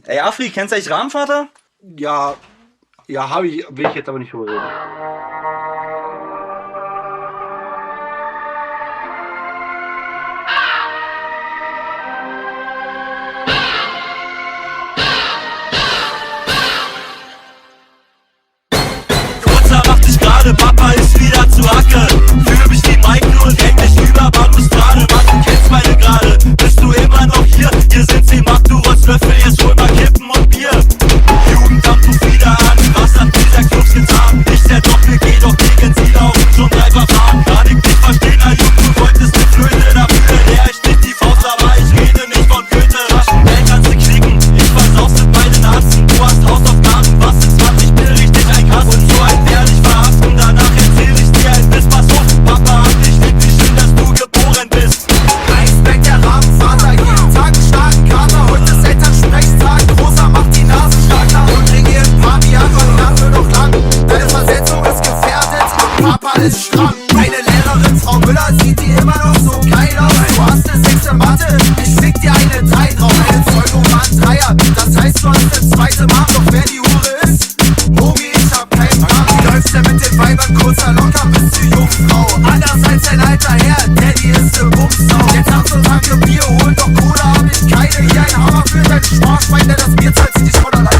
Ey, Afri, kennst du eigentlich Rahmenvater? Ja, habe ich, will ich jetzt aber nicht drüber reden. Kurzer macht dich gerade, Papa ist wieder zu Hacke. Fühl mich wie Michael und häng dich über Balustrade. Mann, du kennst meine Grade, bist du immer noch hier? Hier sind sie, mach du Rotzlöffel, jetzt hol mal Kippen und Bier. Jugendamt ruft wieder an, was hat dieser Clubs getan? Nicht der Doppel, geh doch gegen sie laufen, schon 3 Verfahren. Kann ich nicht verstehen, na Jung, du wolltest ne Flöte dafür. Der ich nicht die Faust, aber ich rede nicht von Goethe. Raschen Geld kannst du knicken, ich versaus mit meinen Arzten. Du hast Hausaufgaben, was in 20 Bill richtig einkassen. So ein ehrlich verhaften, danach erzähl ich dir ein Biss. Pass auf, Papa hat dich lieb, wie schön, dass du geboren bist. Respekt, der Rahmenvater, jeden Tag einen starken Kater. Heute ist Elternsprechtag, Großer macht die Nase starker. Und bring ihr ein Pavian, weil die Nacht wird noch lang. Deine Versetzung ist gefährdet und Papa ist stramm. Meine Lehrerin, Frau Müller, sieht die immer noch so geil aus. Du hast eine 6 in Mathe, ich schick dir eine 3 drauf. Eine Zeugung war ein Dreier, das heißt du hast eine zweite Mom. Doch wer die Hure ist, Mogi, ich hab keinen Namen. Wie läufst denn mit den Weibern, kurzer Locker, bist du Jungfrau? Anders als dein alter Herr, Daddy ist ne Bumsau. Jetzt hast du Tanke Bier, hol doch Cola, hab ich keine. Hier ein Hammer für deinen Sparschwein, der das Bier zahlt, zieh dich von alleine.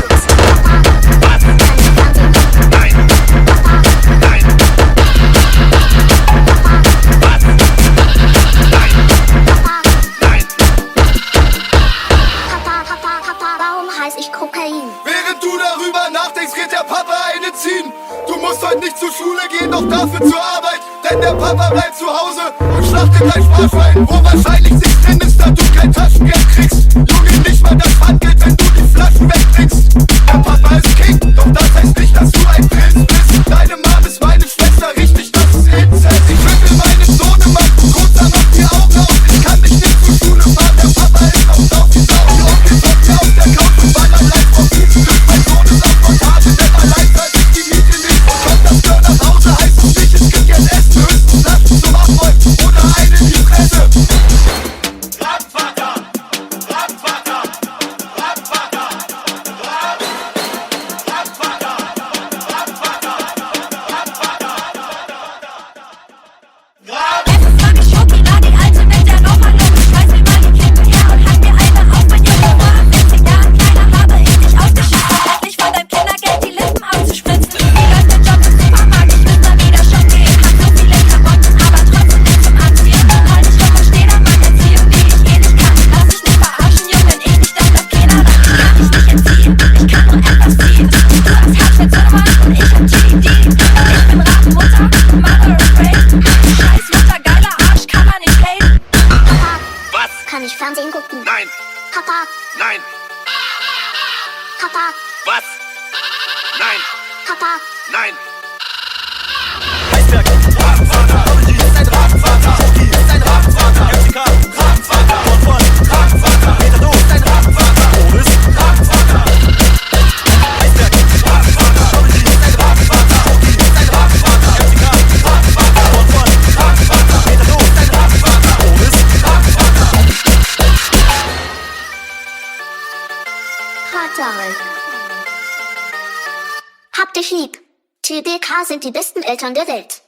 Warum heiß ich Kokain? Während du darüber nachdenkst, geht der Papa eine ziehen. Du musst heute nicht zur Schule gehen, doch dafür zur Arbeit. Denn der Papa bleibt zu Hause und schlachtet dein Sparschwein. Wo wahrscheinlich sich drin ist, da du kein Taschengeld kriegst. Junge, nicht mal das Pfandgeld, wenn du die Flaschen wegtrinkst. Der Papa ist King, doch das heißt nicht, dass du ein Prinz bist. Deine Mom ist meine Schwester, richtig, das ist Inzest. Ich will meinen Sohnemann, kurzer macht die Augen auf. Ich kann nicht zur Schule fahren, der Papa ist auf Sau. Die Onkel zockt mir auf der Couch und ballert live auf ihn. Mein Sohn ist auf Montage, denn allein zahlt ich die Miete nicht. Und kommt das Girl nach Hause, heißt es nicht, es gibt jetzt Essen, höchstens Flaschen zum Abräumen oder eine in die Fresse. Rahmenvater, Rahmenvater, Rahmenvater, Rahmenvater, Es ist noch nicht Schokolade, die alte Welt der Romanum. Ich schmeiß mir mal die Kippen her und hack mir eine auf. Mein Junge war 40 Jahren kleiner, habe ich dich ausgeschützt. Endlich von deinem Kindergeld die Lippen aufzuspritzen. Wie läuft der Job im Supermarkt? Ich muss mal wieder shoppen gehen. Hab so viele Klamotten, aber trotzdem nicht zum Anziehen. Halt dich rum und steh da mal Erziehung, die ich eh nicht kann. Lass dich nicht verarschen, Junge, wenn ich nicht dein Keiner, dann kann ich nicht entziehen. Ich kann nur etwas ziehen. Du hast Herzschmerz und ich hab GED. Ich bin Rabenmutter, Mother of Rape. Scheiß Mutter, geiler Arsch, kann man nicht haten. Papa, was? kann ich Fernsehen gucken? Nein, Papa, nein, Papa, was? Nein, Papa. nein. Eisberg, Rahmenvater, Comedy ist ein Rahmenvater, Schoki ist ein Rahmenvater, MCK, Rahmenvater, Nordfront, Rahmenvater, Peter Do ist ein Rahmenvater, Oris, Rahmenvater. Eisberg, Rahmenvater, Comedy ist ein Rahmenvater, Schoki ist ein Rahmenvater, MCK, Rahmenvater, Nordfront, Rahmenvater, Peter Do ist ein Rahmenvater, Oris, Rahmenvater. Vater. Hab dich lieb. TDK sind die besten Eltern der Welt.